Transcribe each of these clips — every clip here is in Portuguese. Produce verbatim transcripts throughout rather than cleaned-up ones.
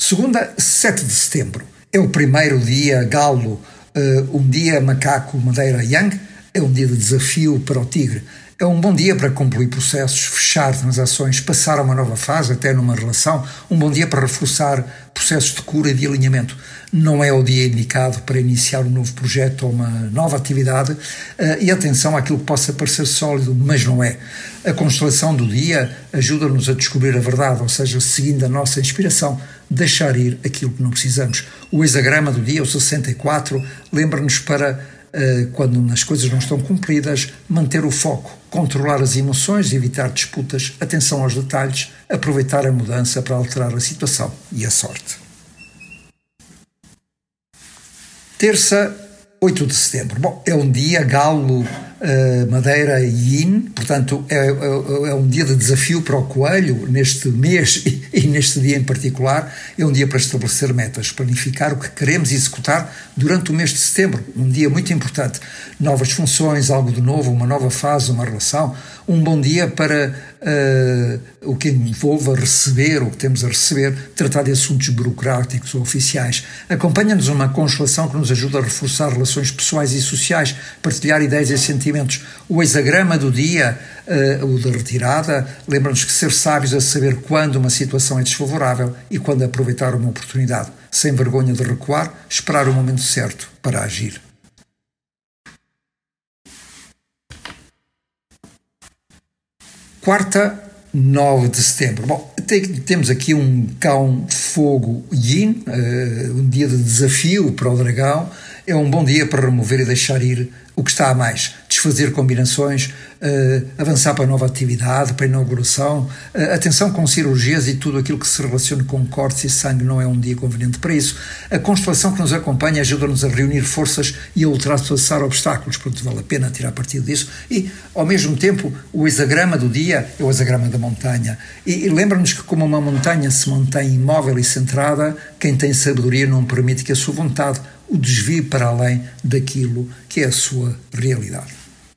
Segunda, sete de setembro. É o primeiro dia galo, uh, um dia macaco madeira yang, é um dia de desafio para o tigre. É um bom dia para concluir processos, fechar transações, passar a uma nova fase, até numa relação. Um bom dia para reforçar processos de cura e de alinhamento. Não é o dia indicado para iniciar um novo projeto ou uma nova atividade. E atenção àquilo que possa parecer sólido, mas não é. A constelação do dia ajuda-nos a descobrir a verdade, ou seja, seguindo a nossa inspiração, deixar ir aquilo que não precisamos. O hexagrama do dia, o sessenta e quatro, lembra-nos para... quando as coisas não estão cumpridas, manter o foco, controlar as emoções, evitar disputas, atenção aos detalhes, aproveitar a mudança para alterar a situação e a sorte. Terça, oito de setembro. Bom, é um dia galo, uh, madeira e yin, portanto é, é, é um dia de desafio para o coelho neste mês e, e neste dia em particular. É um dia para estabelecer metas, planificar o que queremos executar durante o mês de setembro, um dia muito importante. Novas funções, algo de novo, uma nova fase, uma relação. Um bom dia para uh, o que envolva receber, o que temos a receber, tratar de assuntos burocráticos ou oficiais. Acompanha-nos uma constelação que nos ajuda a reforçar relações pessoais e sociais, partilhar ideias e sentimentos. O hexagrama do dia, uh, o da retirada, lembra-nos que ser sábios é saber quando uma situação é desfavorável e quando aproveitar uma oportunidade, sem vergonha de recuar, esperar o momento certo para agir. Quarta, nove de setembro. Bom, tem, temos aqui um cão fogo yin, uh, um dia de desafio para o dragão. É um bom dia para remover e deixar ir o que está a mais, desfazer combinações, uh, avançar para a nova atividade, para a inauguração, uh, atenção com cirurgias e tudo aquilo que se relaciona com cortes e sangue não é um dia conveniente para isso. A constelação que nos acompanha ajuda-nos a reunir forças e a ultrapassar obstáculos, portanto vale a pena tirar partido disso. E, ao mesmo tempo, o hexagrama do dia é o hexagrama da montanha. E, e lembra-nos que como uma montanha se mantém imóvel e centrada, quem tem sabedoria não permite que a sua vontade o desvie para além daquilo que é a sua realidade.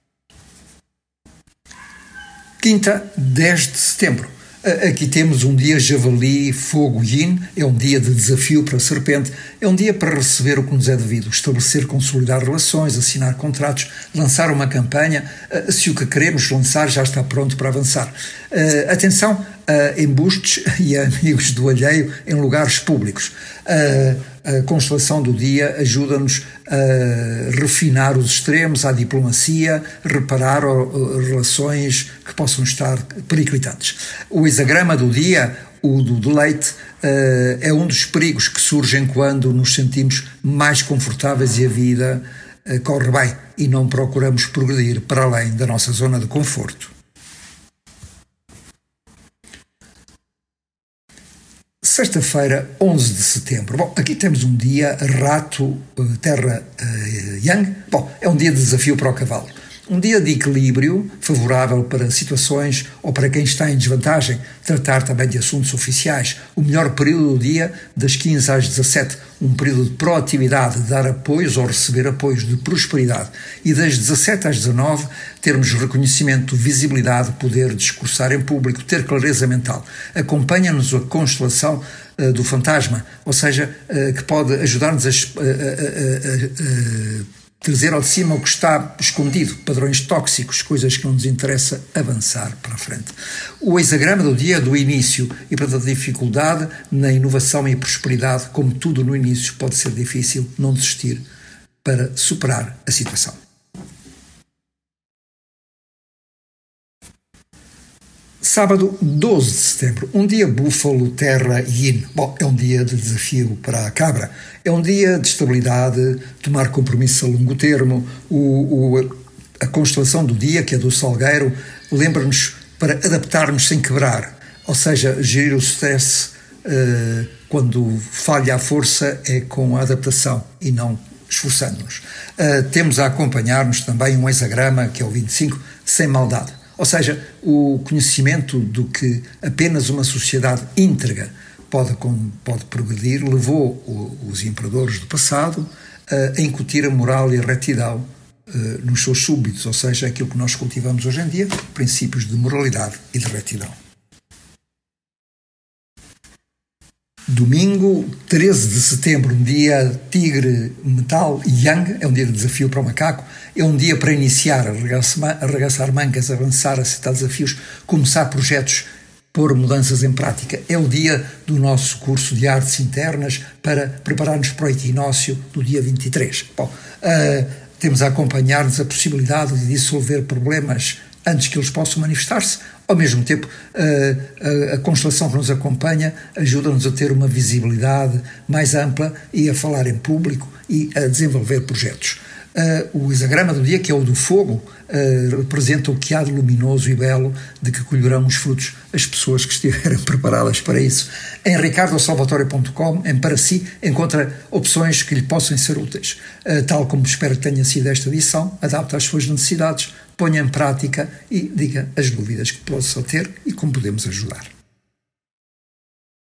Quinta, dez de setembro. Aqui temos um dia javali, fogo yin, é um dia de desafio para a serpente, é um dia para receber o que nos é devido, estabelecer, consolidar relações, assinar contratos, lançar uma campanha, se o que queremos lançar já está pronto para avançar. Atenção a embustes e a amigos do alheio em lugares públicos. A constelação do dia ajuda-nos a refinar os extremos, a diplomacia, reparar relações que possam estar periclitantes. O hexagrama do dia, o do deleite, é um dos perigos que surgem quando nos sentimos mais confortáveis e a vida corre bem e não procuramos progredir para além da nossa zona de conforto. Sexta-feira, onze de setembro. Bom, aqui temos um dia rato, terra uh, yang. Bom, é um dia de desafio para o cavalo. Um dia de equilíbrio, favorável para situações ou para quem está em desvantagem, tratar também de assuntos oficiais. O melhor período do dia, das quinze às dezassete, um período de proatividade, de dar apoios ou receber apoios, de prosperidade. E das dezassete às dezanove, termos reconhecimento, visibilidade, poder discursar em público, ter clareza mental. Acompanha-nos a constelação uh, do fantasma, ou seja, uh, que pode ajudar-nos a, a, a, a, a trazer ao de cima o que está escondido, padrões tóxicos, coisas que não nos interessa avançar para a frente. O hexagrama do dia é do início e para a dificuldade na inovação e prosperidade, como tudo no início pode ser difícil, não desistir para superar a situação. Sábado, doze de setembro, um dia búfalo, terra e yin. Bom, é um dia de desafio para a cabra. É um dia de estabilidade, tomar compromissos a longo termo. O, o, a constelação do dia, que é do salgueiro, lembra-nos para adaptarmos sem quebrar. Ou seja, gerir o stress uh, quando falha a força é com a adaptação e não esforçando-nos. Uh, temos a acompanhar-nos também um hexagrama, que é o vinte e cinco, sem maldade. Ou seja, o conhecimento do que apenas uma sociedade íntegra pode, pode progredir levou os imperadores do passado a incutir a moral e a retidão nos seus súbditos, ou seja, aquilo que nós cultivamos hoje em dia, princípios de moralidade e de retidão. Domingo, treze de setembro, um dia tigre, metal e yang, é um dia de desafio para o macaco, é um dia para iniciar, arregaçar mangas, avançar, aceitar desafios, começar projetos, pôr mudanças em prática. É o dia do nosso curso de artes internas para preparar-nos para o equinócio do dia vinte e três. Bom, uh, temos a acompanhar-nos a possibilidade de dissolver problemas antes que eles possam manifestar-se. Ao mesmo tempo, a, a, a constelação que nos acompanha ajuda-nos a ter uma visibilidade mais ampla e a falar em público e a desenvolver projetos. Uh, o hexagrama do dia, que é o do fogo, uh, representa o que há de luminoso e belo de que colherão os frutos as pessoas que estiverem preparadas para isso. Em ricardo salvatore ponto com, em Para Si, encontra opções que lhe possam ser úteis. Uh, tal como espero que tenha sido esta edição, adapta às suas necessidades, ponha em prática e diga as dúvidas que possa ter e como podemos ajudar.